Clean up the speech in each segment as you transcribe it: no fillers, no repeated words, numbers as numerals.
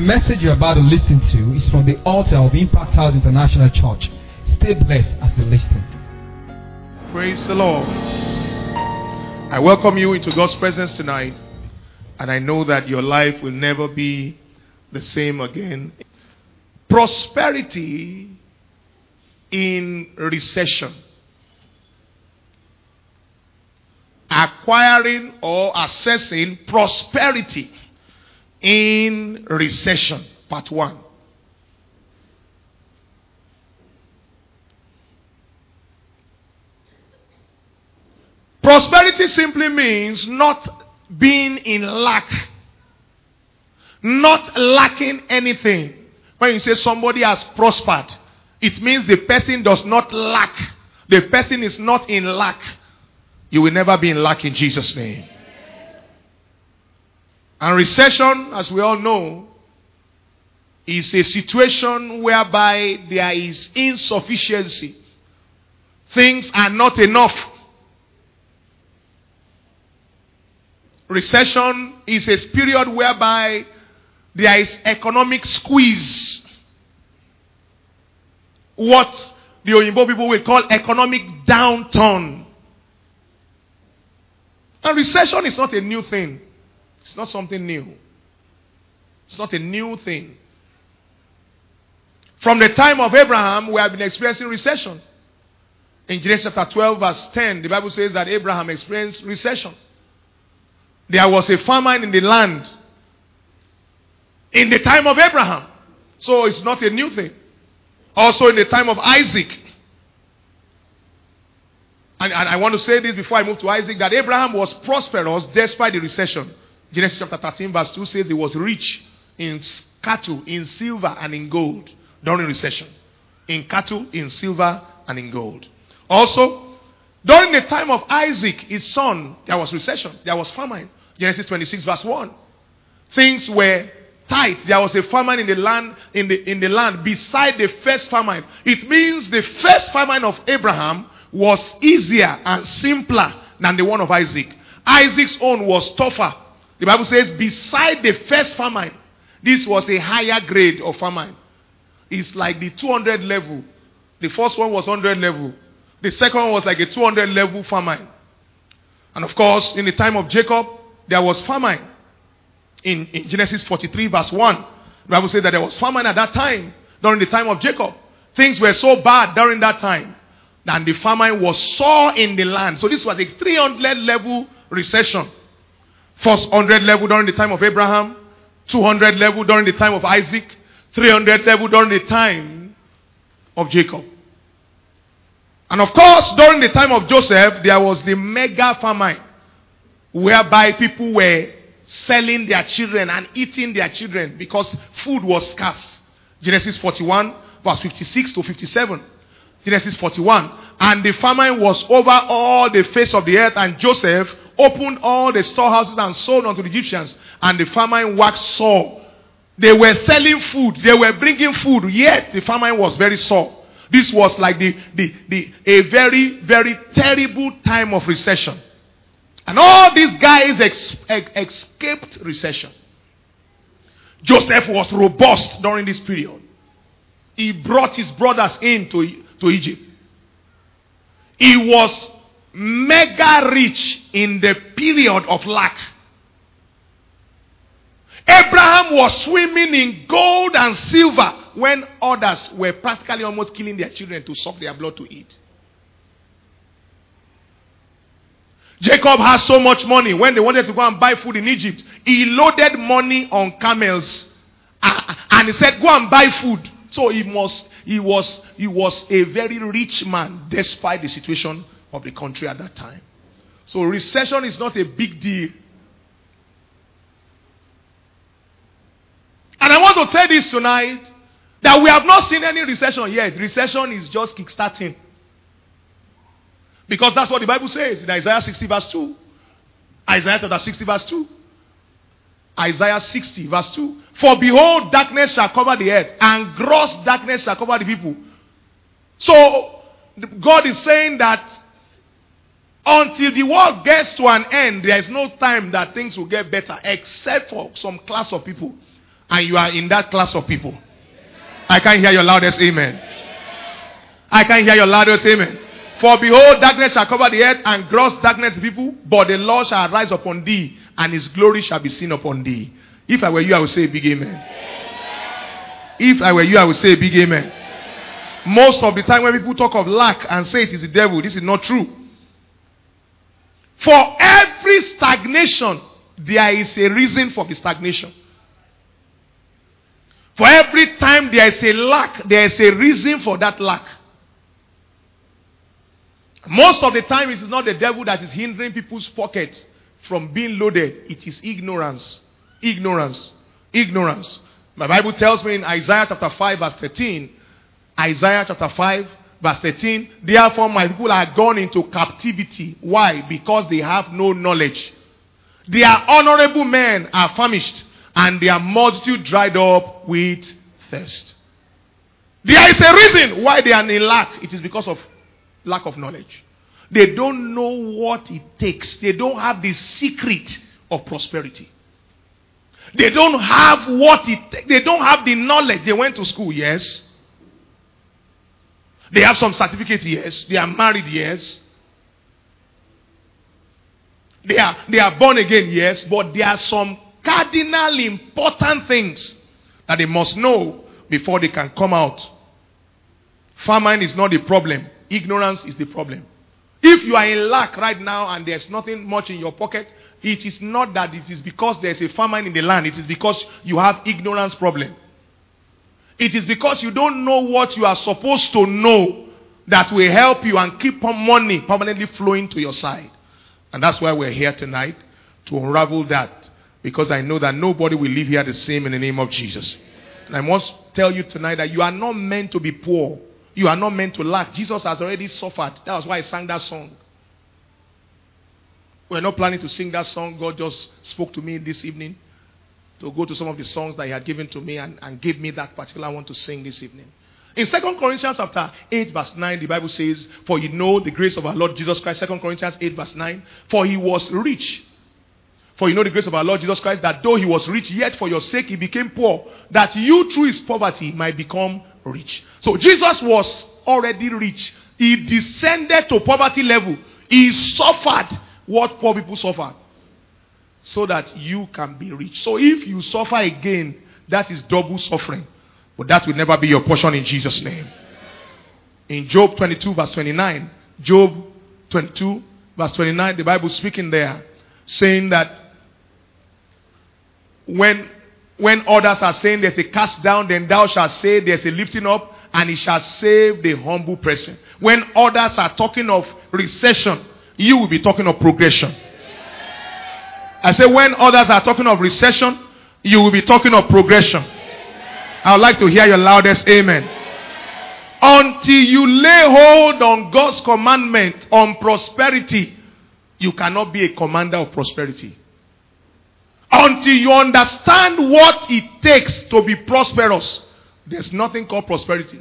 message you're about to listen to is from the altar of Impact House International Church. Stay blessed as you listen. Praise the Lord. I welcome you into God's presence tonight, and I know that your life will never be the same again. Prosperity in recession. Acquiring or assessing prosperity in recession. Part 1. Prosperity simply means not being in lack. Not lacking anything. When you say somebody has prospered, it means the person does not lack. The person is not in lack. You will never be in lack in Jesus' name. And recession, as we all know, is a situation whereby there is insufficiency. Things are not enough. Recession is a period whereby there is economic squeeze. What the Oyinbo people will call economic downturn. And recession is not a new thing. It's not something new. It's not a new thing. From the time of Abraham, we have been experiencing recession. In Genesis chapter 12 verse 10, the Bible says that Abraham experienced recession. There was a famine in the land in the time of Abraham. So it's not a new thing. Also in the time of Isaac. And I want to say this before I move to Isaac, that Abraham was prosperous despite the recession. Genesis chapter 13 verse 2 says he was rich in cattle, in silver and in gold during recession. In cattle, in silver and in gold. Also, during the time of Isaac, his son, there was recession. There was famine. Genesis 26 verse 1. Things were tight. There was a famine in the land, in the land beside the first famine. It means the first famine of Abraham was easier and simpler than the one of Isaac. Isaac's own was tougher. The Bible says beside the first famine, this was a higher grade of famine. It's like the 200 level. The first one was 100 level. The second one was like a 200 level famine. And of course, in the time of Jacob, there was famine. In Genesis 43 verse 1, the Bible says that there was famine at that time, during the time of Jacob. Things were so bad during that time, and the famine was sore in the land. So this was a 300 level recession. First 100 level during the time of Abraham, 200 level during the time of Isaac, 300 level during the time of Jacob. And of course, during the time of Joseph, there was the mega famine, whereby people were selling their children and eating their children because food was scarce. Genesis 41 verse 56 to 57. Genesis 41. And the famine was over all the face of the earth, and Joseph opened all the storehouses and sold unto the Egyptians, and the famine waxed sore. They were selling food, they were bringing food, yet the famine was very sore. This was like a very, very terrible time of recession. And all these guys escaped recession. Joseph was robust during this period. He brought his brothers into Egypt. He was mega rich in the period of lack. Abraham was swimming in gold and silver when others were practically almost killing their children to suck their blood to eat. Jacob has so much money. When they wanted to go and buy food in Egypt, he loaded money on camels and he said, go and buy food. So he was a very rich man despite the situation of the country at that time. So recession is not a big deal. And I want to say this tonight, that we have not seen any recession yet. Recession is just kickstarting. Because that's what the Bible says in Isaiah 60 verse 2. Isaiah chapter 60 verse 2. Isaiah 60 verse 2. For behold, darkness shall cover the earth, and gross darkness shall cover the people. So, God is saying that until the world gets to an end, there is no time that things will get better, except for some class of people. And you are in that class of people. I can't hear your loudest amen. I can't hear your loudest amen. For behold, darkness shall cover the earth, and gross darkness the people, but the Lord shall arise upon thee, and his glory shall be seen upon thee. If I were you, I would say a big amen. If I were you, I would say a big amen. Most of the time when people talk of lack and say it is the devil, this is not true. For every stagnation, there is a reason for the stagnation. For every time there is a lack, there is a reason for that lack. Most of the time, it is not the devil that is hindering people's pockets from being loaded. It is ignorance. Ignorance. Ignorance. My Bible tells me in Isaiah chapter 5 verse 13. Isaiah chapter 5 verse 13. Therefore my people are gone into captivity. Why? Because they have no knowledge. Their honorable men are famished, and their multitude dried up with thirst. There is a reason why they are in lack. It is because of lack of knowledge. They don't know what it takes. They don't have the secret of prosperity. They don't have what it takes. They don't have the knowledge. They went to school, yes. They have some certificate, yes. They are married, yes. They are born again, yes. But there are some cardinal important things that they must know before they can come out. Famine is not the problem. Ignorance is the problem. If you are in lack right now and there's nothing much in your pocket, it is not that it is because there's a famine in the land. It is because you have ignorance problem. It is because you don't know what you are supposed to know that will help you and keep money permanently flowing to your side. And that's why we're here tonight, to unravel that. Because I know that nobody will leave here the same in the name of Jesus. And I must tell you tonight that you are not meant to be poor. You are not meant to lack. Jesus has already suffered. That was why he sang that song. We're not planning to sing that song. God just spoke to me this evening to go to some of the songs that he had given to me and gave me that particular one to sing this evening. In 2 Corinthians chapter 8 verse 9, the Bible says, for you know the grace of our Lord Jesus Christ. 2 Corinthians 8 verse 9. For he was rich. For you know the grace of our Lord Jesus Christ, that though he was rich, yet for your sake he became poor, that you through his poverty might become rich. So Jesus was already rich. He descended to poverty level. He suffered what poor people suffer, so that you can be rich. So if you suffer again, that is double suffering. But that will never be your portion in Jesus' name. In Job 22 verse 29, Job 22 verse 29, the Bible speaking there, saying that when others are saying there's a cast down, then thou shalt say there's a lifting up, and he shall save the humble person. When others are talking of recession, you will be talking of progression. I say when others are talking of recession, you will be talking of progression. I would like to hear your loudest amen. Until you lay hold on God's commandment on prosperity, you cannot be a commander of prosperity. Until you understand what it takes to be prosperous, there's nothing called prosperity.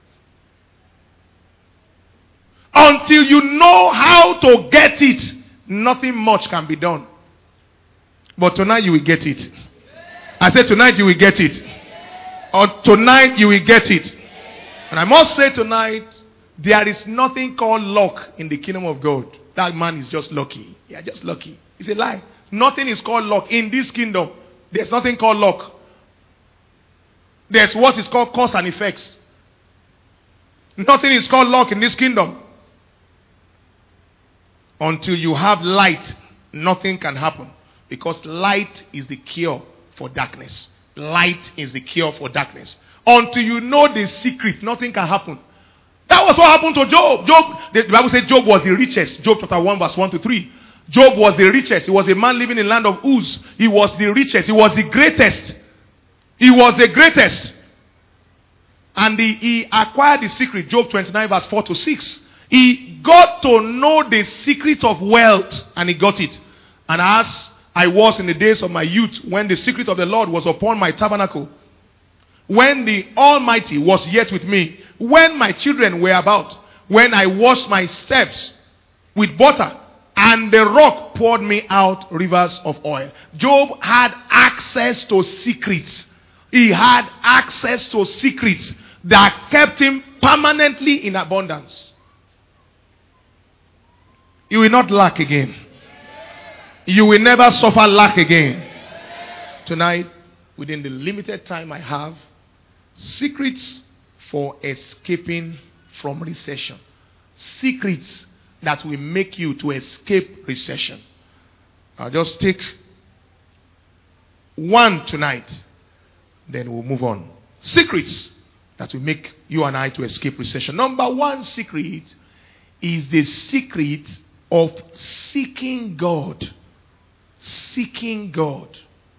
Until you know how to get it, nothing much can be done. But tonight you will get it. I said tonight you will get it. Or tonight you will get it. And I must say tonight, there is nothing called luck in the kingdom of God. That man is just lucky. Yeah, just lucky. It's a lie. Nothing is called luck in this kingdom. There's nothing called luck. There's what is called cause and effects. Nothing is called luck in this kingdom. Until you have light, nothing can happen. Because light is the cure for darkness. Light is the cure for darkness. Until you know the secret, nothing can happen. That was what happened to Job. The Bible says Job was the richest. Job chapter 1 verse 1 to 3. Job was the richest. He was a man living in the land of Uz. He was the richest. He was the greatest. He was the greatest. And he acquired the secret. Job 29 verse 4 to 6. He got to know the secret of wealth, and he got it. And as I was in the days of my youth, when the secret of the Lord was upon my tabernacle, when the Almighty was yet with me, when my children were about, when I washed my steps with butter, and the rock poured me out rivers of oil. Job had access to secrets. He had access to secrets that kept him permanently in abundance. You will not lack again. You will never suffer lack again. Tonight, within the limited time I have, secrets for escaping from recession. Secrets that will make you to escape recession. I'll just take one tonight, then we'll move on. Secrets that will make you and I to escape recession. Number one secret is the secret of seeking God. Seeking God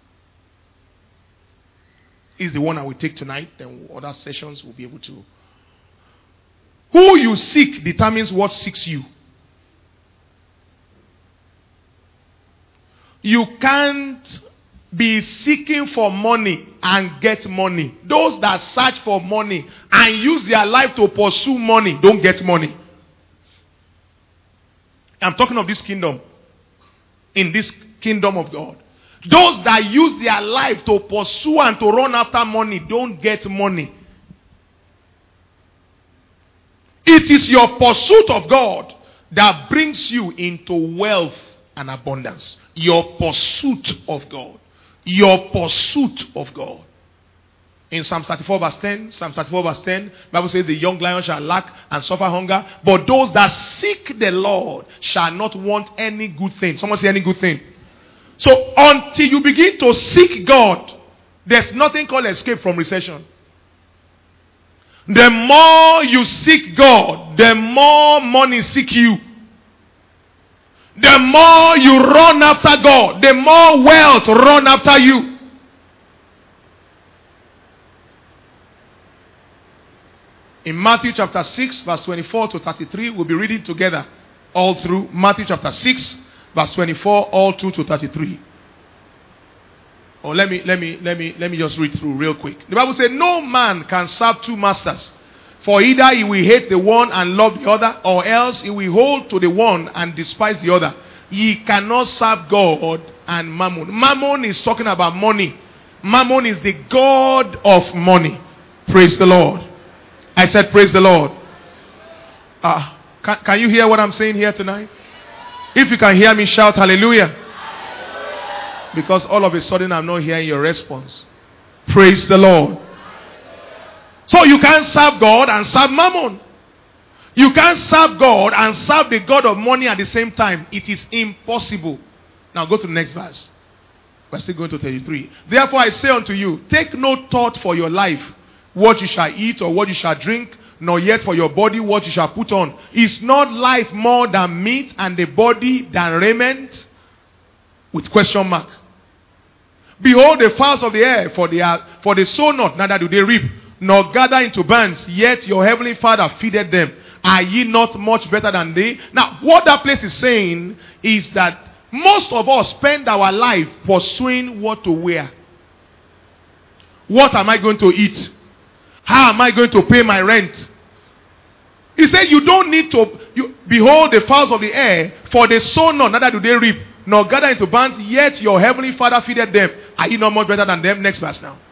is the one I will take tonight. Then other sessions will be able to. Who you seek determines what seeks you. You can't be seeking for money and get money. Those that search for money and use their life to pursue money don't get money. I'm talking of this kingdom. In this kingdom of God. Those that use their life to pursue and to run after money don't get money. It is your pursuit of God that brings you into wealth and abundance. Your pursuit of God. Your pursuit of God. In Psalm 34 verse 10, the Bible says the young lion shall lack and suffer hunger, but those that seek the Lord shall not want any good thing. Someone say any good thing. So until you begin to seek God, there's nothing called escape from recession. The more you seek God, the more money seek you. The more you run after God, the more wealth run after you. In Matthew chapter 6, verse 24 to 33, we'll be reading together all through. Matthew chapter 6, verse 24, all through to 33. Or let me just read through real quick. The Bible says, no man can serve two masters. For either he will hate the one and love the other, or else he will hold to the one and despise the other. Ye cannot serve God and mammon. Mammon is talking about money. Mammon is the god of money. Praise the Lord. I said praise the Lord. Can you hear what I'm saying here tonight? If you can hear me, shout hallelujah. Hallelujah. Because all of a sudden I'm not hearing your response. Praise the Lord. So you can't serve God and serve mammon. You can't serve God and serve the God of money at the same time. It is impossible. Now go to the next verse. We're still going to 33. Therefore I say unto you, take no thought for your life, what you shall eat or what you shall drink, nor yet for your body what you shall put on. Is not life more than meat, and the body than raiment? With question mark. Behold the fowls of the air, for they sow not, neither do they reap, nor gather into barns, yet your heavenly Father feedeth them. Are ye not much better than they? Now, what that place is saying is that most of us spend our life pursuing what to wear. What am I going to eat? How am I going to pay my rent? He said you don't need to. Behold the fowls of the air, for they sow not, neither do they reap, nor gather into barns, yet your heavenly Father feedeth them. Are you not much better than them? Next verse now.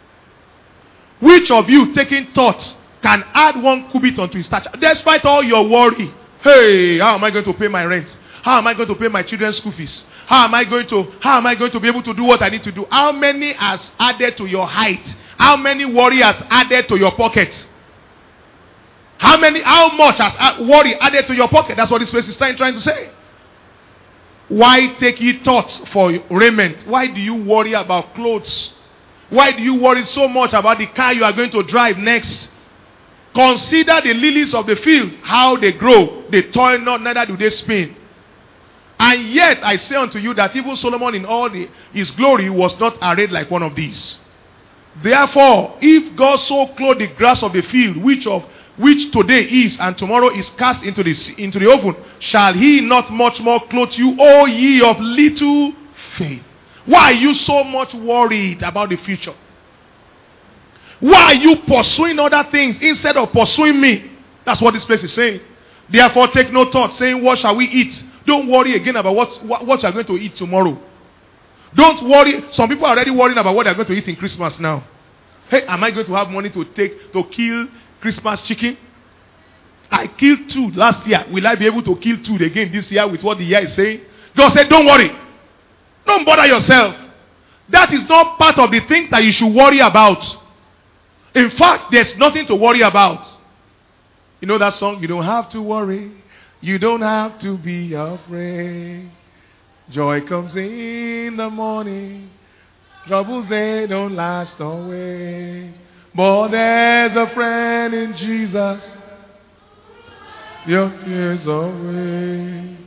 Which of you taking thought can add 1 cubit unto his stature? Despite all your worry. Hey, how am I going to pay my rent? How am I going to pay my children's school fees? How am I going to be able to do what I need to do? How many has added to your height? How many worry has added to your pocket? How much has worry added to your pocket? That's what this place is trying to say. Why take ye thought for raiment? Why do you worry about clothes? Why do you worry so much about the car you are going to drive next? Consider the lilies of the field, how they grow. They toil not, neither do they spin. And yet I say unto you that even Solomon in all his glory was not arrayed like one of these. Therefore, if God so clothed the grass of the field, which today is and tomorrow is cast into the oven, shall he not much more clothe you, O ye of little faith? Why are you so much worried about the future? Why are you pursuing other things instead of pursuing me? That's what this place is saying. Therefore take no thought, saying, what shall we eat? Don't worry again about what you are going to eat tomorrow. Don't worry. Some people are already worrying about what they are going to eat in Christmas now. Hey, am I going to have money to kill Christmas chicken? I killed 2 last year. Will I be able to kill 2 again this year with what the year is saying? God said, don't worry. Don't bother yourself. That is not part of the things that you should worry about. In fact, there's nothing to worry about. You know that song? You don't have to worry. You don't have to be afraid. Joy comes in the morning. Troubles, they don't last always. But there's a friend in Jesus. Your fears away.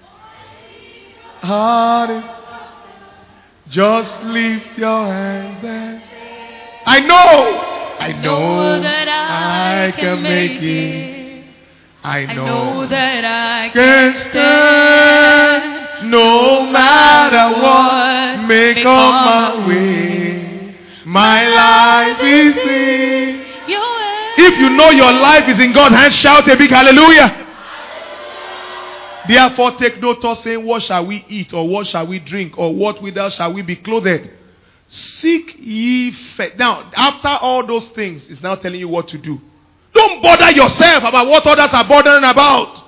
Heart is. Just lift your hands and I know that I can make it. I I know know that I can can stand. no matter what may come my way. My life is in. Your hands. If you know your life is in God's hands, shout a big hallelujah. Therefore, take no thought saying, what shall we eat, or what shall we drink, or what withal shall we be clothed? Seek ye first. Now, after all those things, it's now telling you what to do. Don't bother yourself about what others are bothering about.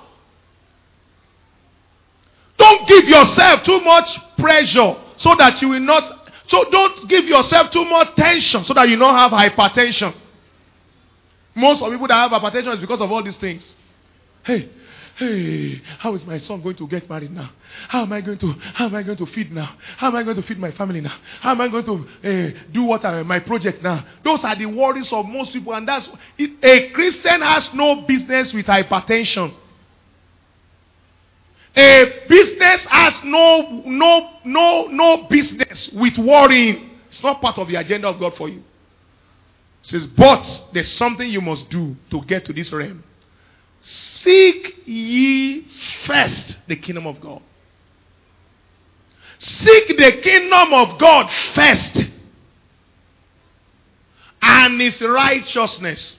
Don't give yourself too much pressure so that you will not. So don't give yourself too much tension so that you don't have hypertension. Most of people that have hypertension is because of all these things. Hey, how is my son going to get married now? How am I going to feed now? How am I going to feed my family now? How am I going to do my project now? Those are the worries of most people, and that's it. A Christian has no business with hypertension. A business has no business with worrying. It's not part of the agenda of God for you. It says, but there's something you must do to get to this realm. Seek ye first the kingdom of God. Seek the kingdom of God first and his righteousness,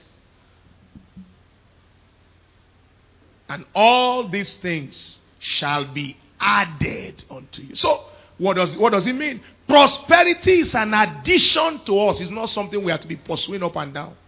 and all these things shall be added unto you. So what does it mean? Prosperity is an addition to us. It's not something we have to be pursuing up and down.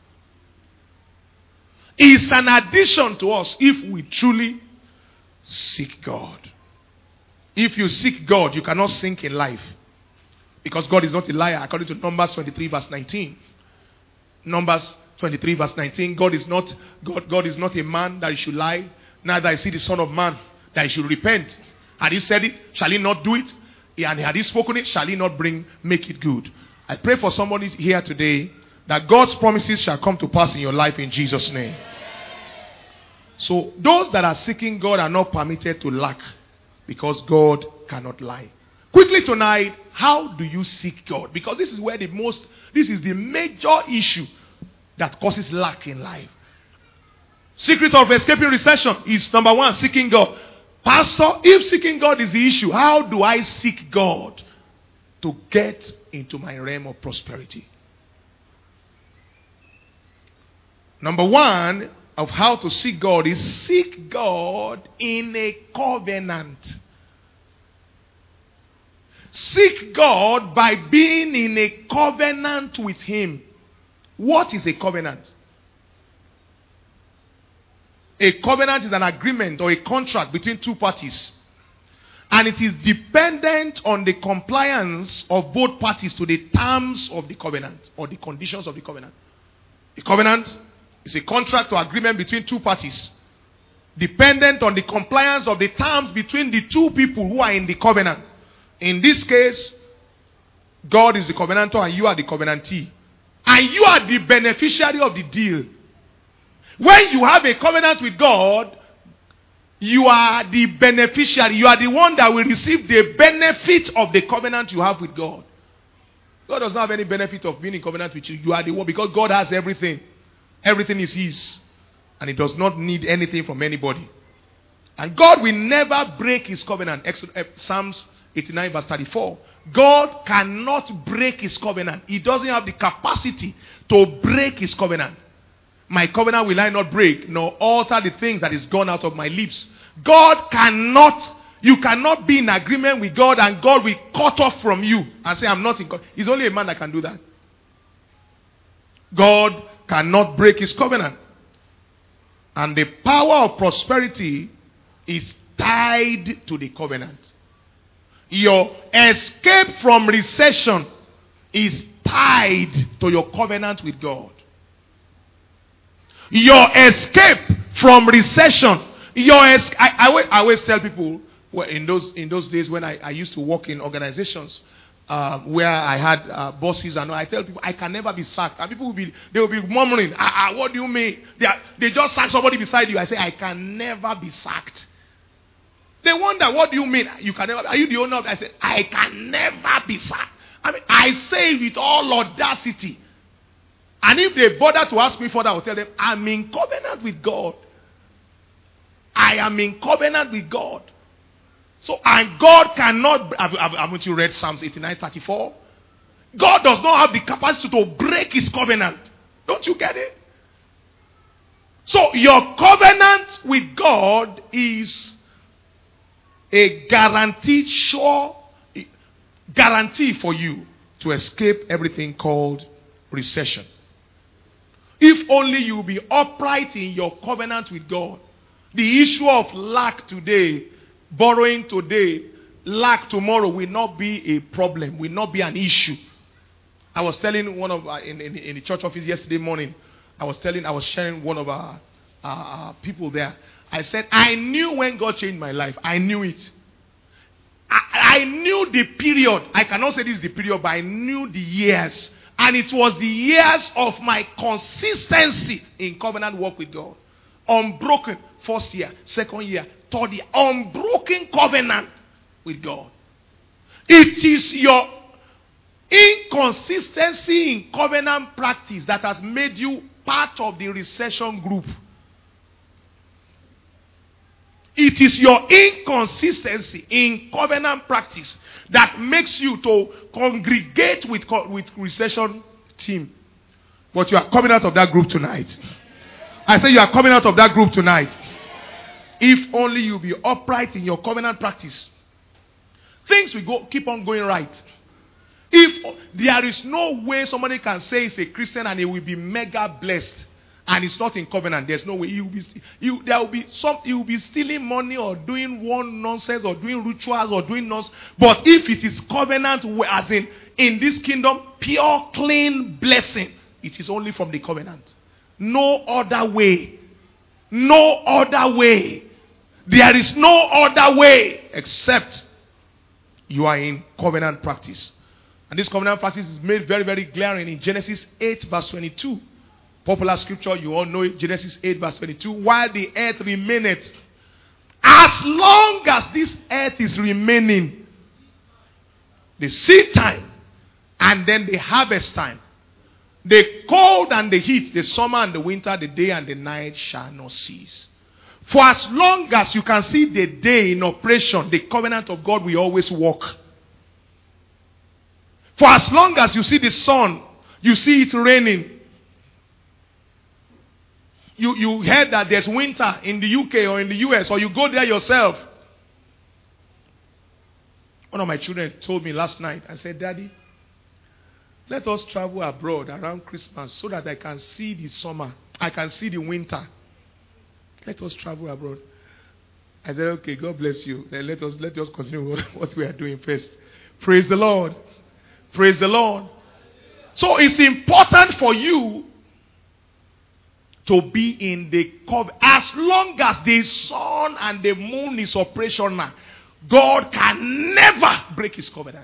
It's an addition to us if we truly seek God. If you seek God, you cannot sink in life. Because God is not a liar. According to Numbers 23 verse 19. Numbers 23 verse 19. God is not a man that he should lie. Neither is he the son of man that he should repent. Had he said it, shall he not do it? And had he spoken it, shall he not make it good? I pray for somebody here today that God's promises shall come to pass in your life in Jesus' name. So those that are seeking God are not permitted to lack, because God cannot lie. Quickly tonight, how do you seek God? Because this is the major issue that causes lack in life. Secret of escaping recession is number 1, seeking God. Pastor, if seeking God is the issue, how do I seek God to get into my realm of prosperity? Number 1 of how to seek God is seek God in a covenant. Seek God by being in a covenant with him. What is a covenant? A covenant is an agreement or a contract between two parties. And it is dependent on the compliance of both parties to the terms of the covenant or the conditions of the covenant. A covenant is a contract or agreement between two parties, dependent on the compliance of the terms between the two people who are in the covenant. In this case, God is the covenantor and you are the covenantee. And you are the beneficiary of the deal. When you have a covenant with God, you are the beneficiary. You are the one that will receive the benefit of the covenant you have with God. God does not have any benefit of being in covenant with you. You are the one, because God has everything. Everything is his. And he does not need anything from anybody. And God will never break his covenant. Psalms 89 verse 34. God cannot break his covenant. He doesn't have the capacity to break his covenant. My covenant will I not break, nor alter the things that is gone out of my lips. God cannot, you cannot be in agreement with God and God will cut off from you and say, I'm not in. He's only a man that can do that. God cannot break his covenant. And the power of prosperity is tied to the covenant. Your escape from recession is tied to your covenant with God. Your escape from recession, I always tell people, well, in those days when I used to work in organizations where I had bosses and all, I tell people I can never be sacked. And people will be murmuring, what do you mean? They just sack somebody beside you. I say, I can never be sacked. They wonder, what do you mean? You can never. Are you the owner of? I say, I can never be sacked. I mean, I say it with all audacity. And if they bother to ask me further, I will tell them, I'm in covenant with God. I am in covenant with God. So, and God cannot, haven't you read Psalms 89:34? God does not have the capacity to break his covenant. Don't you get it? So, your covenant with God is a guaranteed, sure guarantee for you to escape everything called recession. If only you will be upright in your covenant with God. The issue of lack today, borrowing today, lack tomorrow will not be a problem, will not be an issue. I was telling one of in the church office yesterday morning, I was sharing one of our people there. I said, I knew when God changed my life. I knew it. I knew the period. I cannot say this is the period, but I knew the years. And it was the years of my consistency in covenant work with God. Unbroken. First year, second year, third year. Unbroken covenant with God. It is your inconsistency in covenant practice that has made you part of the recession group. It is your inconsistency in covenant practice that makes you to congregate with recession team. But you are coming out of that group tonight. I say you are coming out of that group tonight. If only you be upright in your covenant practice, things will keep on going right. If there is no way somebody can say he's a Christian and he will be mega blessed, and it's not in covenant, there's no way. He will be stealing money or doing one nonsense or doing rituals or doing nonsense. But if it is covenant, as in this kingdom, pure, clean blessing, it is only from the covenant. No other way. No other way. There is no other way except you are in covenant practice. And this covenant practice is made very, very glaring in Genesis 8 verse 22. Popular scripture, you all know it. Genesis 8 verse 22. While the earth remaineth, as long as this earth is remaining, the seed time and then the harvest time, the cold and the heat, the summer and the winter, the day and the night shall not cease. For as long as you can see the day in operation, the covenant of God will always work. For as long as you see the sun, you see it raining. You heard that there's winter in the UK or in the US, or you go there yourself. One of my children told me last night, I said, Daddy, let us travel abroad around Christmas so that I can see the summer. I can see the winter. Let us travel abroad. I said, okay, God bless you. Then let us continue what we are doing first. Praise the Lord. Praise the Lord. So it's important for you to be in the covenant. As long as the sun and the moon is operational, God can never break his covenant.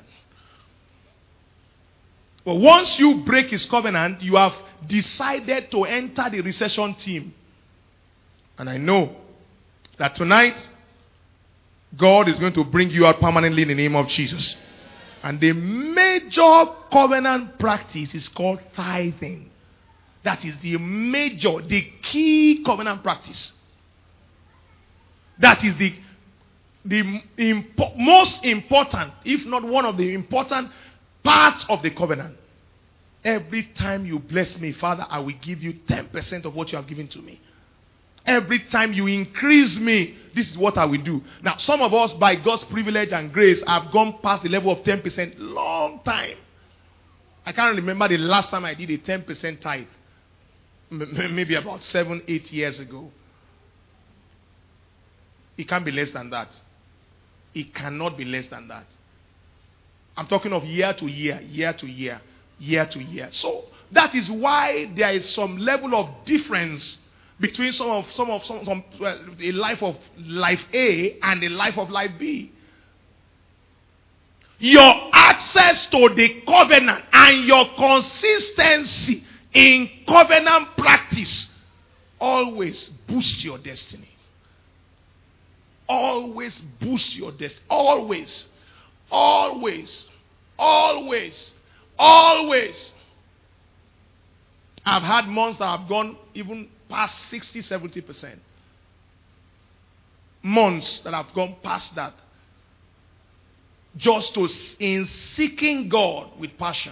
But once you break his covenant, you have decided to enter the recession team. And I know that tonight, God is going to bring you out permanently in the name of Jesus. And the major covenant practice is called tithing. That is the key covenant practice. That is the most important, if not one of the important parts of the covenant. Every time you bless me, Father, I will give you 10% of what you have given to me. Every time you increase me, this is what I will do. Now, some of us, by God's privilege and grace, have gone past the level of 10% long time. I can't remember the last time I did a 10% tithe. maybe about 7, 8 years ago. It can't be less than that. It cannot be less than that. I'm talking of year to year, year to year, year to year. So that is why there is some level of difference between a life of life A and a life of life B. Your access to the covenant and your consistency in covenant practice always boost your destiny. Always boost your destiny. Always. Always. Always. Always. I've had months that have gone even past 60, 70%. Months that have gone past that. Just in seeking God with passion.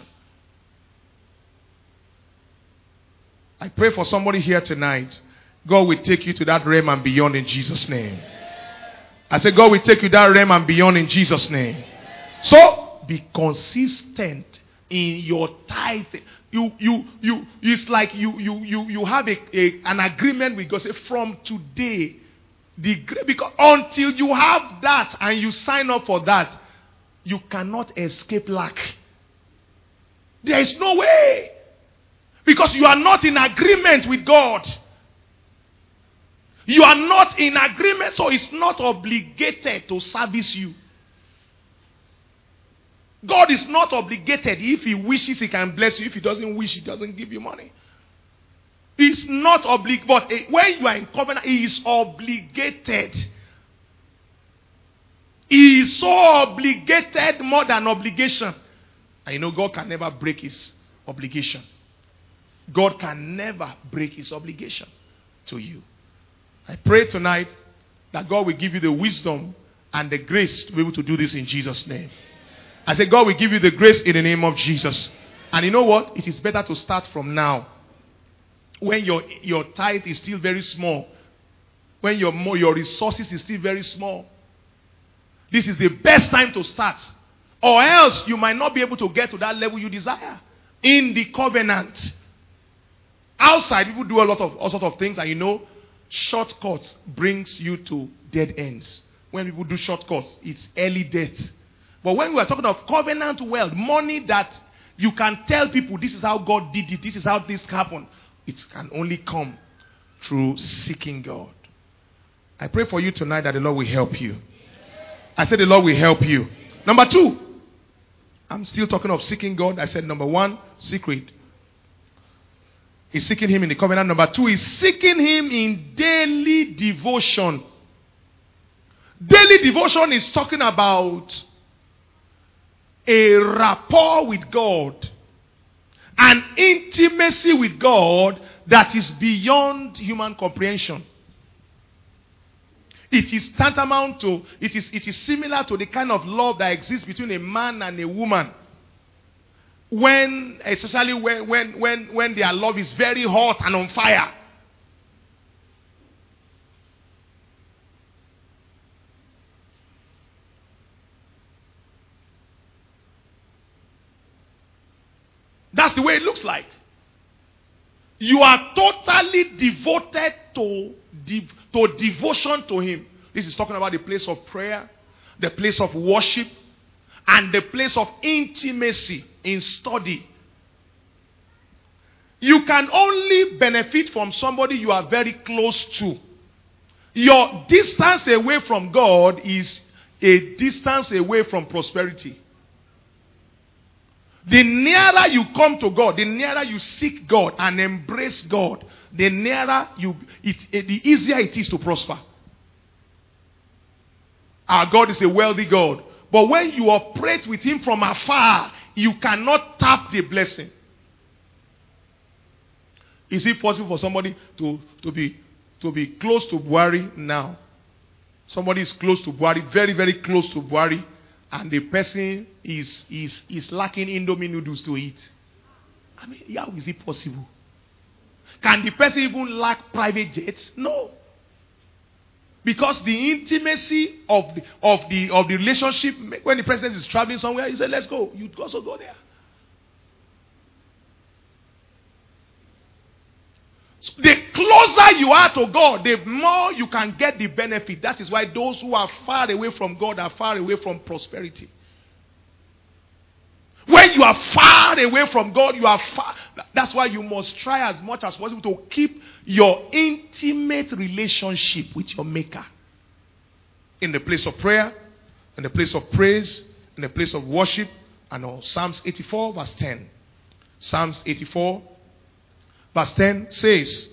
I pray for somebody here tonight. God will take you to that realm and beyond in Jesus' name. I say God will take you that realm and beyond in Jesus' name. So be consistent in your tithe. It's like you have an agreement with God. Say from today, because until you have that and you sign up for that, you cannot escape lack. There is no way. Because you are not in agreement with God. You are not in agreement, so it's not obligated to service you. God is not obligated. If he wishes, he can bless you. If he doesn't wish, he doesn't give you money. It's not obligated. But when you are in covenant, he is obligated. He is so obligated more than obligation. And you know God can never break his obligation. God can never break his obligation to you. I pray tonight that God will give you the wisdom and the grace to be able to do this in Jesus' name. I say God will give you the grace in the name of Jesus. And you know what? It is better to start from now. When your tithe is still very small. When your resources is still very small. This is the best time to start. Or else you might not be able to get to that level you desire. In the covenant. Outside, people do all sorts of things, and you know, shortcuts brings you to dead ends. When people do shortcuts, it's early death. But when we are talking of covenant wealth, money that you can tell people this is how God did it, this is how this happened, it can only come through seeking God. I pray for you tonight that the Lord will help you. I said the Lord will help you. Number 2, I'm still talking of seeking God. I said number 1, secret. Is seeking him in the covenant. Number 2 is seeking him in daily devotion. Daily devotion is talking about a rapport with God. An intimacy with God that is beyond human comprehension. It is tantamount to, it is similar to the kind of love that exists between a man and a woman. Especially when their love is very hot and on fire. That's the way it looks like. You are totally devoted to devotion to him. This is talking about the place of prayer, the place of worship, and the place of intimacy in study. You can only benefit from somebody you are very close to. Your distance away from God is a distance away from prosperity. The nearer you come to God, the nearer you seek God and embrace God, the easier it is to prosper. Our God is a wealthy God. But when you operate with him from afar, you cannot tap the blessing. Is it possible for somebody to be close to Buhari now? Somebody is close to Buhari, very, very close to Buhari, and the person is lacking Indomie noodles to eat. I mean, how is it possible? Can the person even lack private jets? No. Because the intimacy of the relationship, when the president is traveling somewhere, he said, let's go. You also go there. The closer you are to God, the more you can get the benefit. That is why those who are far away from God are far away from prosperity. When you are far away from God, you are far. That's why you must try as much as possible to keep your intimate relationship with your Maker. In the place of prayer, in the place of praise, in the place of worship, and all. Psalms 84 verse 10. Psalms 84 verse 10 says,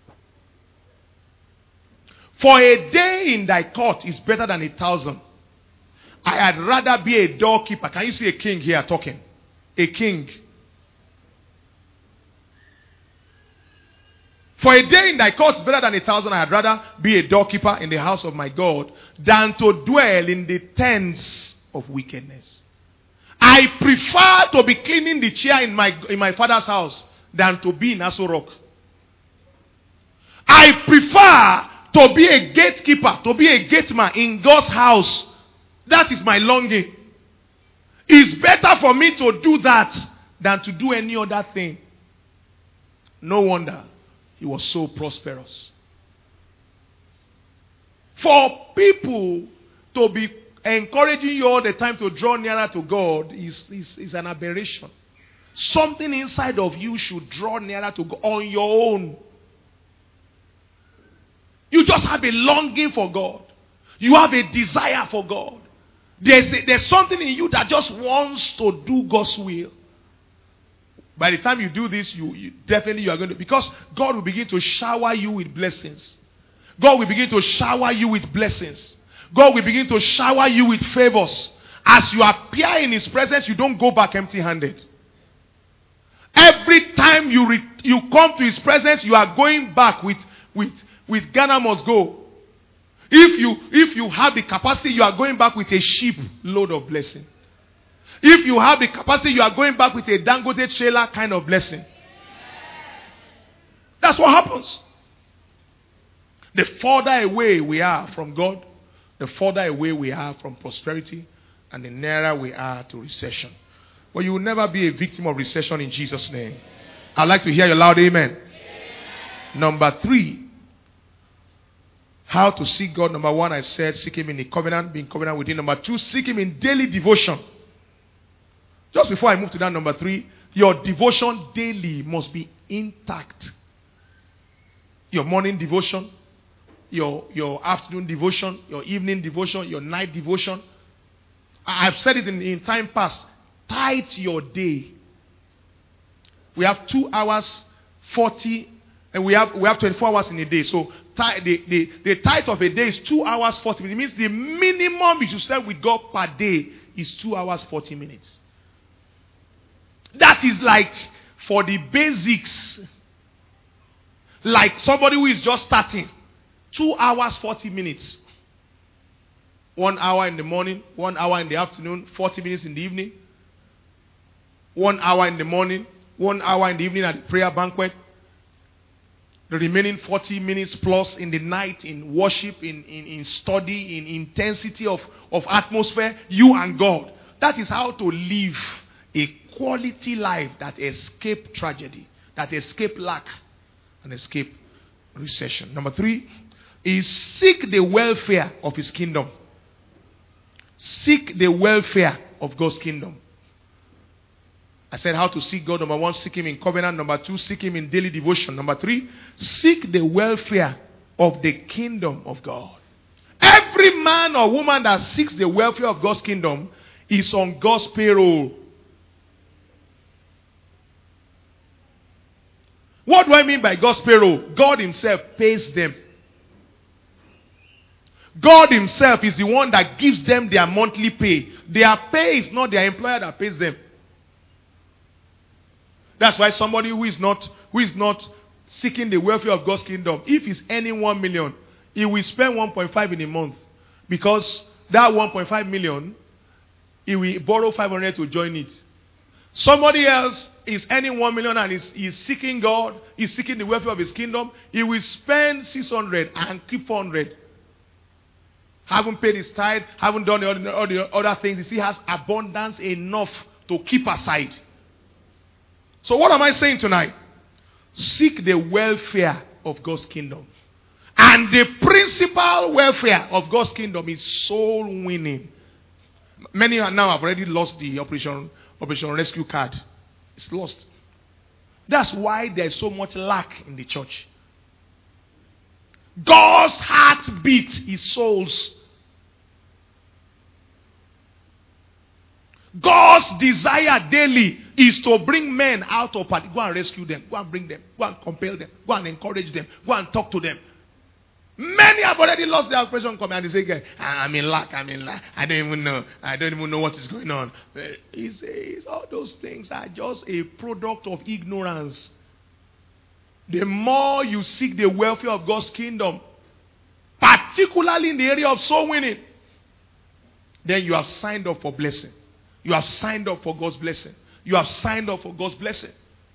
"For a day in thy court is better than 1,000. I had rather be a doorkeeper." Can you see a king here talking? A king. "For a day in thy court is better than 1,000. I had rather be a doorkeeper in the house of my God than to dwell in the tents of wickedness. I prefer to be cleaning the chair in my father's house than to be in Aso Rock. I prefer to be a gatekeeper, to be a gateman in God's house. That is my longing. It's better for me to do that than to do any other thing." No wonder he was so prosperous. For people to be encouraging you all the time to draw nearer to God is an aberration. Something inside of you should draw nearer to God on your own. You just have a longing for God. You have a desire for God. There's something in you that just wants to do God's will. By the time you do this, you definitely are going to, because God will begin to shower you with blessings. God will begin to shower you with blessings. God will begin to shower you with favors. As you appear in His presence, you don't go back empty-handed. Every time you come to His presence, you are going back with Ghana must go. If you have the capacity, you are going back with a sheep load of blessing. If you have the capacity, you are going back with a Dangote trailer kind of blessing. That's what happens. The further away we are from God, the further away we are from prosperity, and the nearer we are to recession. But you will never be a victim of recession in Jesus' name. I'd like to hear your loud amen. Number 3. How to seek God. Number 1, I said, seek Him in the covenant, being covenant with Him. Number 2, seek Him in daily devotion. Just before I move to that number 3, your devotion daily must be intact. Your morning devotion, your afternoon devotion, your evening devotion, your night devotion. I've said it in time past. Tithe your day. We have 2 hours 40, and we have 24 hours in a day. So the tithe of a day is 2 hours 40 minutes. It means the minimum you should spend with God per day is 2 hours 40 minutes. That is like for the basics. Like somebody who is just starting. 2 hours 40 minutes. 1 hour in the morning, 1 hour in the afternoon, 40 minutes in the evening. 1 hour in the morning, 1 hour in the evening at the prayer banquet. The remaining 40 minutes plus in the night in worship, in study, in intensity of atmosphere, you and God. That is how to live a quality life that escape tragedy, that escape lack, and escape recession. Number 3 is seek the welfare of His kingdom. Seek the welfare of God's kingdom. I said how to seek God. Number 1, seek Him in covenant. Number 2, seek Him in daily devotion. Number 3, seek the welfare of the kingdom of God. Every man or woman that seeks the welfare of God's kingdom is on God's payroll. What do I mean by God's payroll? God Himself pays them. God Himself is the one that gives them their monthly pay. Their pay is not their employer that pays them. That's why somebody who is not seeking the welfare of God's kingdom, if he's earning 1 million, he will spend 1.5 in a month. Because that 1.5 million, he will borrow 500 to join it. Somebody else is earning 1 million and is seeking God, is seeking the welfare of His kingdom. He will spend 600 and keep 400. Haven't paid his tithe, haven't done all the other things. He has abundance enough to keep aside. So what am I saying tonight? Seek the welfare of God's kingdom. And the principal welfare of God's kingdom is soul winning. Many are now have already lost the Operation Rescue card. It's lost. That's why there's so much lack in the church. God's heartbeat is souls. God's desire daily is to bring men out of poverty. Go and rescue them. Go and bring them. Go and compel them. Go and encourage them. Go and talk to them. Many have already lost their Operation Come and they say, I'm in lack. I don't even know what is going on. He says all those things are just a product of ignorance. The more you seek the welfare of God's kingdom, particularly in the area of soul winning, then you have signed up for blessing. You have signed up for God's blessing. You have signed up for God's blessing.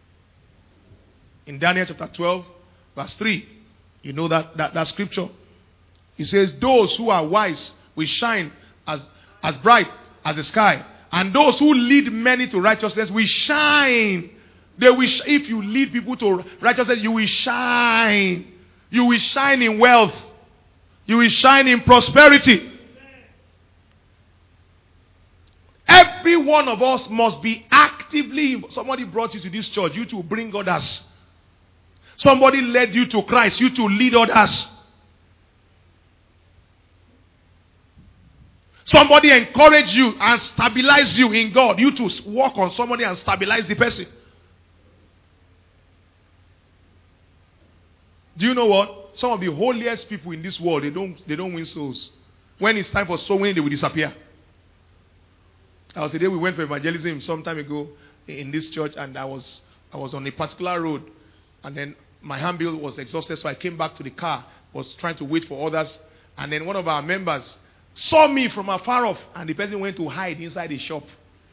In Daniel chapter 12, verse 3, you know that scripture. It says, those who are wise will shine as bright as the sky. And those who lead many to righteousness will shine. They will if you lead people to righteousness, you will shine. You will shine in wealth. You will shine in prosperity. Every one of us must be actively. Somebody brought you to this church. You to bring others. Somebody led you to Christ. You to lead others. Somebody encouraged you and stabilized you in God. You to work on somebody and stabilize the person. Do you know what? Some of the holiest people in this world, they don't win souls. When it's time for soul winning, they will disappear. I was the day we went for evangelism some time ago in this church, and I was on a particular road, and then my handbill was exhausted, so I came back to the car, was trying to wait for others, and then one of our members saw me from afar off, and the person went to hide inside the shop.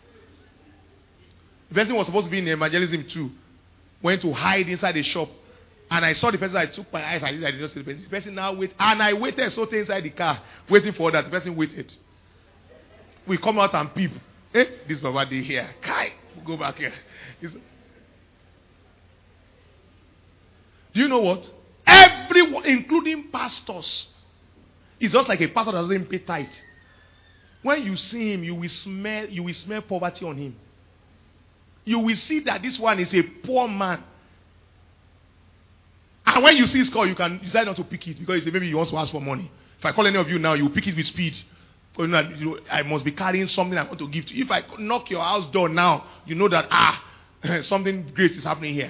The person was supposed to be in evangelism too, went to hide inside the shop, and I saw the person. I took my eyes, I did not see the person. The person now waited, and I waited, so inside the car, waiting for others. The person waited. We come out and peep. This Baba day here. Kai, go back here. Do you know what? Everyone, including pastors, it's just like a pastor that doesn't pay tithe. When you see him, you will smell poverty on him. You will see that this one is a poor man. And when you see his call, you can decide not to pick it because maybe you want to ask for money. If I call any of you now, you will pick it with speed. I must be carrying something I want to give to you. If I knock your house door now, you know that something great is happening here.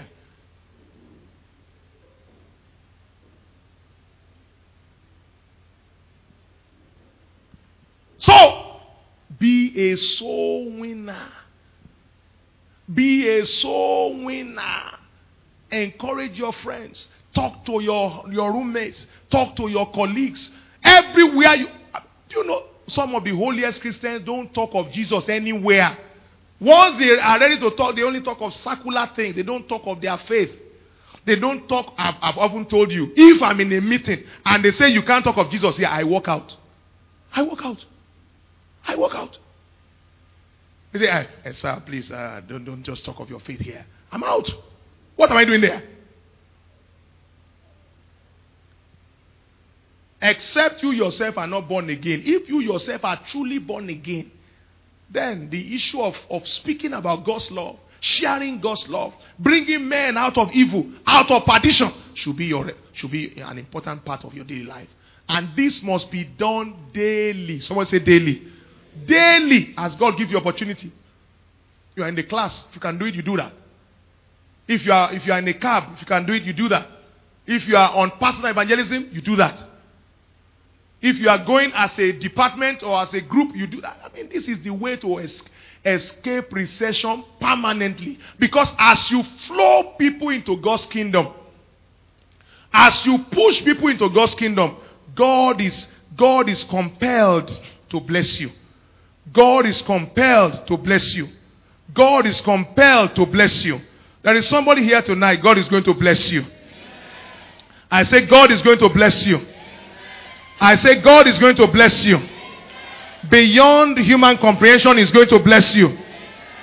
So, be a soul winner. Be a soul winner. Encourage your friends. Talk to your roommates. Talk to your colleagues. Everywhere you know, some of the holiest Christians don't talk of Jesus anywhere. Once they are ready to talk, they only talk of secular things. They don't talk of their faith. They don't talk. I've often told you, if I'm in a meeting and they say you can't talk of Jesus here, I walk out. I walk out. I walk out. They say, sir, please, don't just talk of your faith here. I'm out. What am I doing there? Except you yourself are not born again. If you yourself are truly born again, then the issue of speaking about God's love, sharing God's love, bringing men out of evil, out of perdition, should be an important part of your daily life. And this must be done daily. Someone say daily. Daily, as God gives you opportunity. You are in the class, if you can do it, you do that. If you are in a cab, if you can do it, you do that. If you are on personal evangelism, you do that. If you are going as a department or as a group, you do that. I mean, this is the way to escape recession permanently. Because as you flow people into God's kingdom, as you push people into God's kingdom, God is compelled to bless you. God is compelled to bless you. God is compelled to bless you. There is somebody here tonight, God is going to bless you. I say God is going to bless you. I say God is going to bless you. Beyond human comprehension is going to bless you.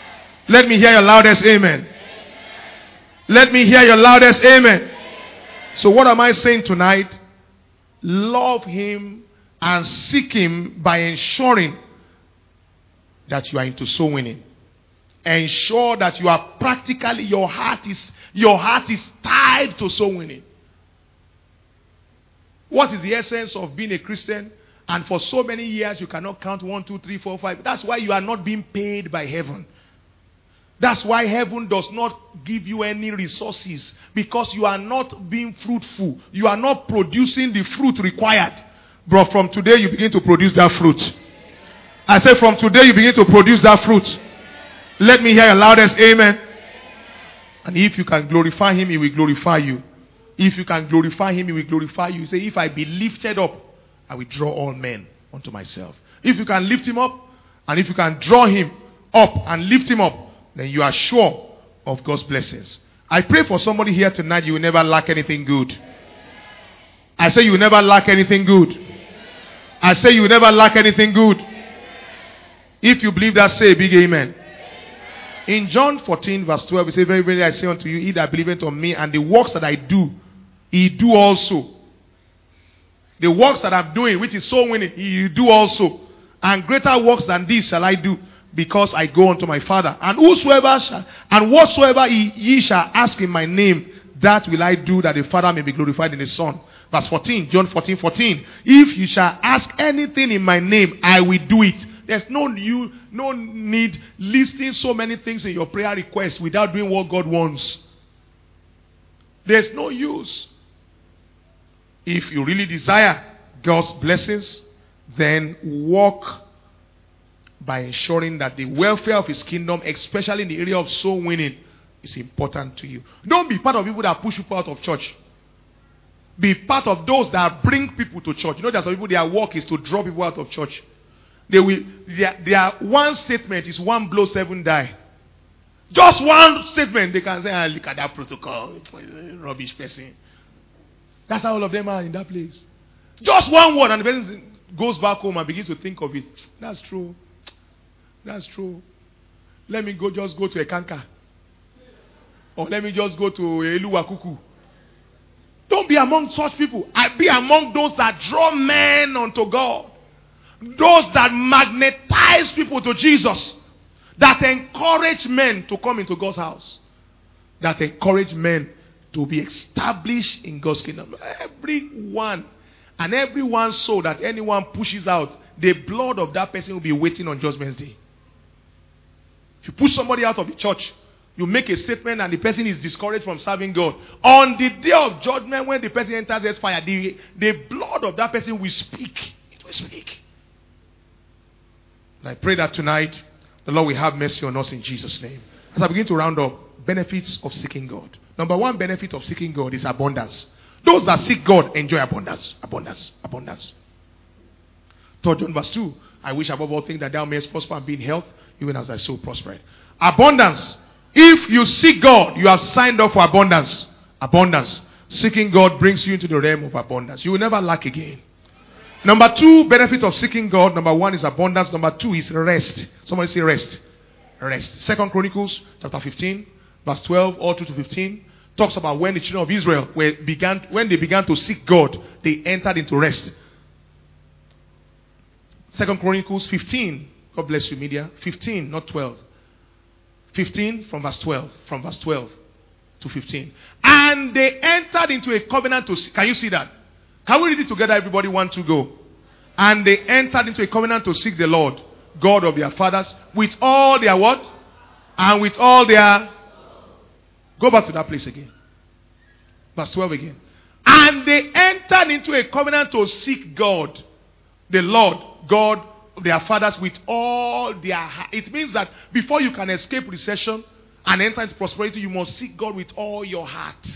Let me hear your loudest amen. Let me hear your loudest amen. So what am I saying tonight? Love him and seek him by ensuring that you are into soul winning. Ensure that you are practically, your heart is tied to soul winning. What is the essence of being a Christian? And for so many years you cannot count 1, 2, 3, 4, 5. That's why you are not being paid by heaven. That's why heaven does not give you any resources, because you are not being fruitful. You are not producing the fruit required. But from today you begin to produce that fruit. I say from today you begin to produce that fruit. Let me hear your loudest amen. And if you can glorify him, he will glorify you. If you can glorify him, he will glorify you. You say, if I be lifted up, I will draw all men unto myself. If you can lift him up, and if you can draw him up and lift him up, then you are sure of God's blessings. I pray for somebody here tonight, you will never lack anything good. I say you will never lack anything good. I say you will never lack anything good. If you believe that, say a big amen. In John 14 verse 12, it says, very, very, I say unto you, he that believeth on me, and the works that I do, he do also. The works that I'm doing, which is soul winning, he do also. And greater works than these shall I do, because I go unto my Father. And whatsoever ye shall ask in my name, that will I do, that the Father may be glorified in the Son. Verse 14, John 14:14. If you shall ask anything in my name, I will do it. There's no need listing so many things in your prayer request without doing what God wants. There's no use. If you really desire God's blessings, then walk by ensuring that the welfare of his kingdom, especially in the area of soul winning, is important to you. Don't be part of people that push people out of church. Be part of those that bring people to church. You know, there's some people, their work is to draw people out of church. Their one statement is 1 blow, 7 die. Just one statement, they can say, look at that protocol, rubbish person. That's how all of them are in that place. Just one word, and the person goes back home and begins to think of it. That's true. That's true. Let me just go to Ekanka. Or let me just go to Eluwakuku. Don't be among such people. Be among those that draw men unto God. Those that magnetize people to Jesus. That encourage men to come into God's house. That encourage men to be established in God's kingdom. Everyone and everyone's soul that anyone pushes out, the blood of that person will be waiting on Judgment Day. If you push somebody out of the church, you make a statement and the person is discouraged from serving God. On the day of judgment, when the person enters the fire, the blood of that person will speak. It will speak. And I pray that tonight, the Lord will have mercy on us in Jesus' name. As I begin to round up, benefits of seeking God. Number one benefit of seeking God is abundance. Those that seek God enjoy abundance. Abundance. Abundance. 3 John verse 2. I wish above all things that thou mayest prosper and be in health, even as thy soul prospereth. Abundance. If you seek God, you have signed up for abundance. Abundance. Seeking God brings you into the realm of abundance. You will never lack again. Number two benefit of seeking God. Number one is abundance. Number two is rest. Somebody say rest. Rest. 2 Chronicles chapter 15 verse 12 all through to 15 talks about when the children of Israel when they began to seek God, they entered into rest. 2 Chronicles 15. God bless you, media. 15, not 12. 15 from verse 12. From verse 12 to 15. And they entered into a covenant to seek. Can you see that? Can we read it together, everybody? 1, 2, go. And they entered into a covenant to seek the Lord, God of their fathers, with all their what? And with all their... Go back to that place again. Verse 12 again. And they entered into a covenant to seek God, the Lord, God of their fathers, with all their heart. It means that before you can escape recession and enter into prosperity, you must seek God with all your heart.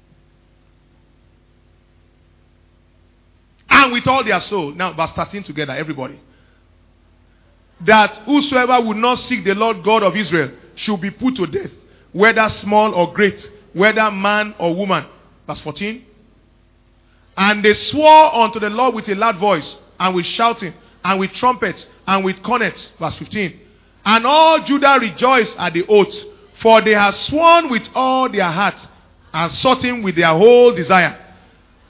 And with all their soul. Now, verse 13 together, everybody. That whosoever would not seek the Lord God of Israel should be put to death, whether small or great, whether man or woman. Verse 14. And they swore unto the Lord with a loud voice, and with shouting, and with trumpets, and with cornets. Verse 15. And all Judah rejoiced at the oath, for they had sworn with all their heart, and sought him with their whole desire.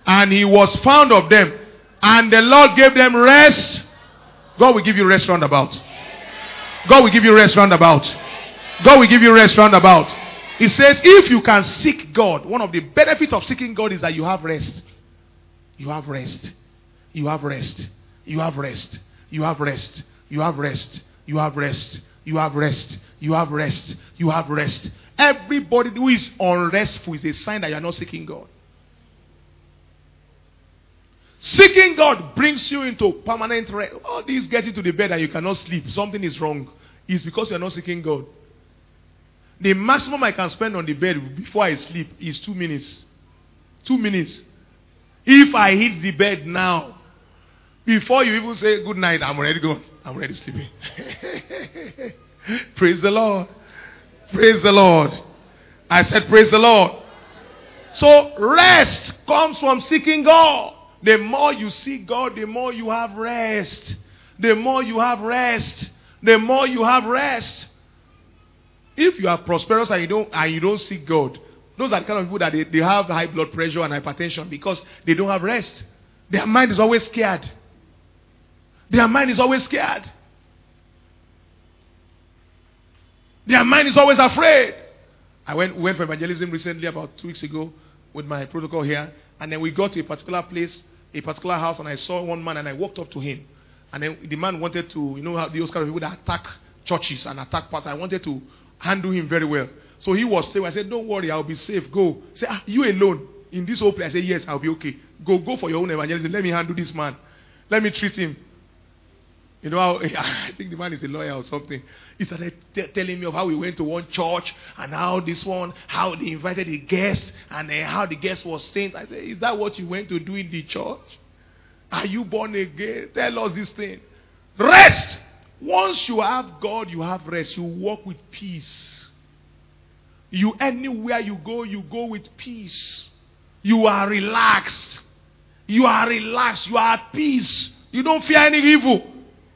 And he was found of them. And the Lord gave them rest. God will give you rest roundabout. God will give you rest roundabout. God will give you rest roundabout. He says, if you can seek God, one of the benefits of seeking God is that you have rest. You have rest. You have rest. You have rest. You have rest. You have rest. You have rest. You have rest. You have rest. You have rest. Everybody who is unrestful is a sign that you are not seeking God. Seeking God brings you into permanent rest. All these getting to the bed and you cannot sleep. Something is wrong. It's because you are not seeking God. The maximum I can spend on the bed before I sleep is 2 minutes. 2 minutes. If I hit the bed now, before you even say good night, I'm already gone. I'm already sleeping. Praise the Lord. Praise the Lord. I said praise the Lord. So rest comes from seeking God. The more you seek God, the more you have rest. The more you have rest. The more you have rest. If you are prosperous and you don't seek God, those are the kind of people that they have high blood pressure and hypertension because they don't have rest. Their mind is always scared. Their mind is always scared. Their mind is always afraid. I went for evangelism recently about 2 weeks ago with my protocol here. And then we got to a particular place, a particular house, and I saw one man and I walked up to him. And then the man wanted to, you know how those kind of people that attack churches and attack pastors. I wanted to handle him very well. So he was safe. I said, don't worry, I'll be safe. Go. Say, you alone in this whole place? I said, yes, I'll be okay. Go for your own evangelism. Let me handle this man. Let me treat him. You know how, I think the man is a lawyer or something. He started telling me of how we went to one church and how how they invited a guest and how the guest was saint. I said, is that what you went to do in the church? Are you born again? Tell us this thing. Rest. Once you have God, you have rest. You walk with peace. Anywhere you go with peace. You are relaxed. You are relaxed. You are at peace. You don't fear any evil.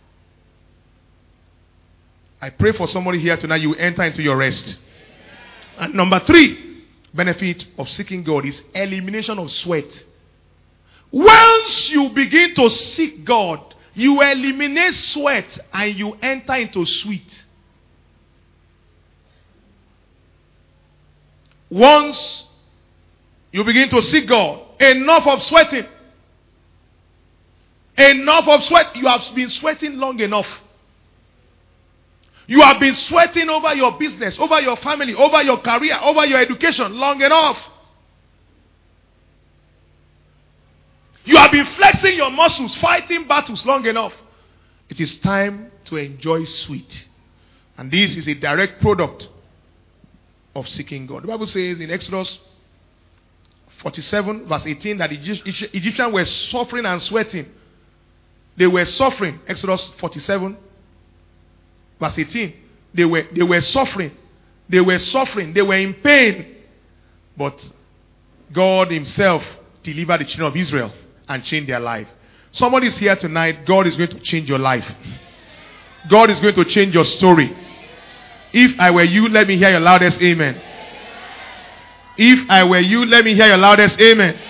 I pray for somebody here tonight, you enter into your rest. And number 3, benefit of seeking God is elimination of sweat. Once you begin to seek God, you eliminate sweat and you enter into sweet. Once you begin to seek God, enough of sweating. Enough of sweat. You have been sweating long enough. You have been sweating over your business, over your family, over your career, over your education long enough. You have been flexing your muscles, fighting battles long enough. It is time to enjoy sweet. And this is a direct product of seeking God. The Bible says in Exodus 47 verse 18 that the Egyptians were suffering and sweating. They were suffering. Exodus 47 verse 18. They were suffering. They were suffering. They were in pain. But God himself delivered the children of Israel and changed their life. Somebody is here tonight. God is going to change your life. God is going to change your story. If I were you, let me hear your loudest amen. If I were you, let me hear your loudest amen.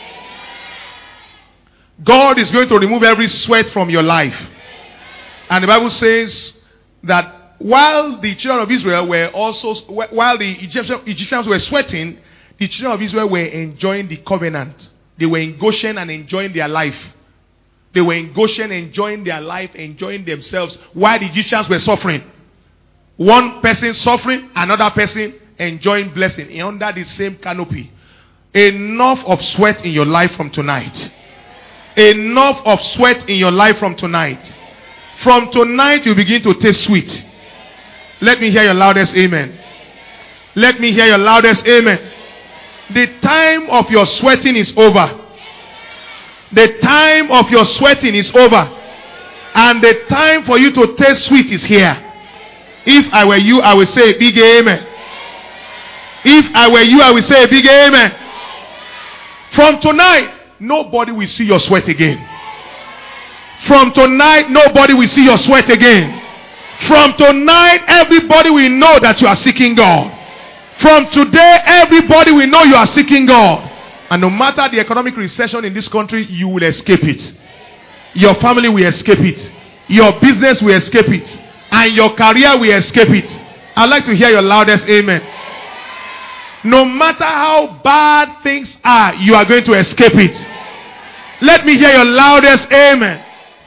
God is going to remove every sweat from your life. And the Bible says that while the children of Israel while the Egyptians were sweating, the children of Israel were enjoying the covenant. They were in Goshen and enjoying their life. They were in Goshen enjoying their life, enjoying themselves, while the Egyptians were suffering. One person suffering, another person enjoying blessing under the same canopy. Enough of sweat in your life from tonight. Enough of sweat in your life from tonight. From tonight you begin to taste sweet. Let me hear your loudest amen. Let me hear your loudest amen. The time of your sweating is over. The time of your sweating is over. And the time for you to taste sweet is here. If I were you, I would say a big amen. If I were you, I would say a big amen. From tonight, nobody will see your sweat again. From tonight, nobody will see your sweat again. From tonight, everybody will know that you are seeking God. From today, everybody will know you are seeking God. And no matter the economic recession in this country, you will escape it. Your family will escape it. Your business will escape it. And your career will escape it. I'd like to hear your loudest amen. No matter how bad things are, you are going to escape it. Let me hear your loudest amen.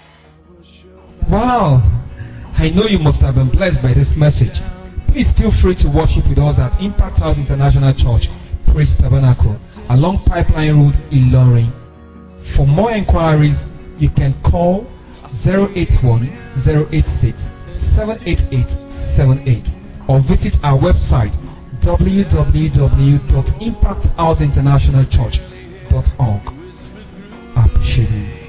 Wow. I know you must have been blessed by this message. Please feel free to worship with us at Impact House International Church, Praise Tabernacle, along Pipeline Road, Ilorin. For more inquiries, you can call 081-086-78878 or visit our website www.impacthouseinternationalchurch.org. I appreciate you.